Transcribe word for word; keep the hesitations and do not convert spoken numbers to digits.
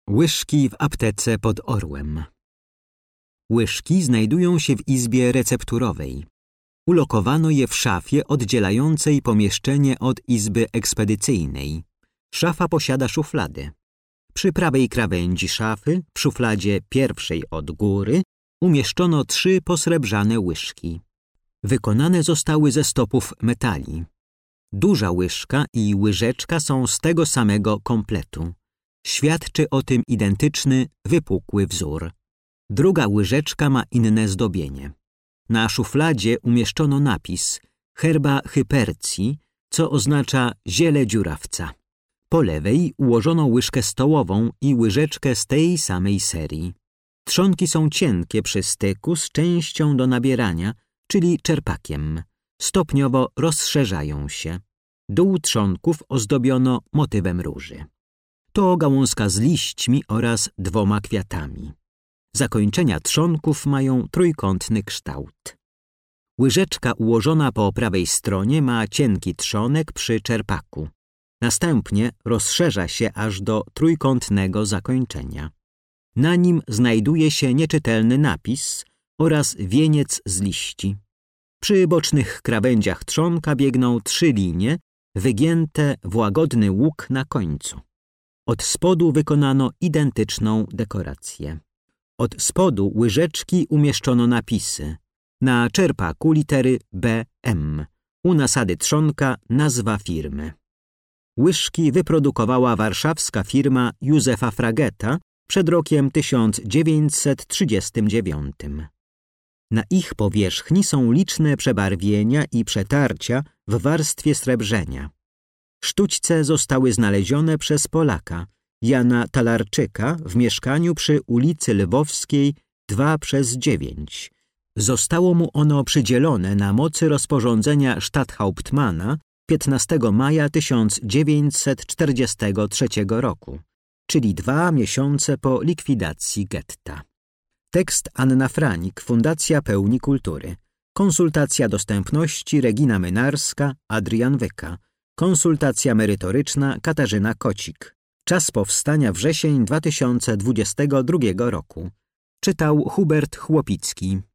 Łyżki w aptece pod Orłem. Łyżki znajdują się w izbie recepturowej. Ulokowano je w szafie oddzielającej pomieszczenie od izby ekspedycyjnej. Szafa posiada szuflady. Przy prawej krawędzi szafy, w szufladzie pierwszej od góry, umieszczono trzy posrebrzane łyżki. Wykonane zostały ze stopów metali. Duża łyżka i łyżeczka są z tego samego kompletu. Świadczy o tym identyczny, wypukły wzór. Druga łyżeczka ma inne zdobienie. Na szufladzie umieszczono napis herba Hypercji, co oznacza ziele dziurawca. Po lewej ułożono łyżkę stołową i łyżeczkę z tej samej serii. Trzonki są cienkie przy styku z częścią do nabierania, czyli czerpakiem. Stopniowo rozszerzają się. Dół trzonków ozdobiono motywem róży. To gałązka z liśćmi oraz dwoma kwiatami. Zakończenia trzonków mają trójkątny kształt. Łyżeczka ułożona po prawej stronie ma cienki trzonek przy czerpaku. Następnie rozszerza się aż do trójkątnego zakończenia. Na nim znajduje się nieczytelny napis oraz wieniec z liści. Przy bocznych krawędziach trzonka biegną trzy linie, wygięte w łagodny łuk na końcu. Od spodu wykonano identyczną dekorację. Od spodu łyżeczki umieszczono napisy. Na czerpaku litery B M. U nasady trzonka nazwa firmy. Łyżki wyprodukowała warszawska firma Józefa Frageta przed rokiem tysiąc dziewięćset trzydziestym dziewiątym. Na ich powierzchni są liczne przebarwienia i przetarcia w warstwie srebrzenia. Sztućce zostały znalezione przez Polaka, Jana Talarczyka, w mieszkaniu przy ulicy Lwowskiej dwa przez dziewięć. Zostało mu ono przydzielone na mocy rozporządzenia Stadthauptmana piętnastego maja tysiąc dziewięćset czterdziestego trzeciego roku, czyli dwa miesiące po likwidacji getta. Tekst Anna Franik, Fundacja Pełni Kultury. Konsultacja dostępności Regina Mynarska, Adrian Wyka. Konsultacja merytoryczna Katarzyna Kocik. Czas powstania wrzesień dwa tysiące dwudziestego drugiego roku. Czytał Hubert Chłopicki.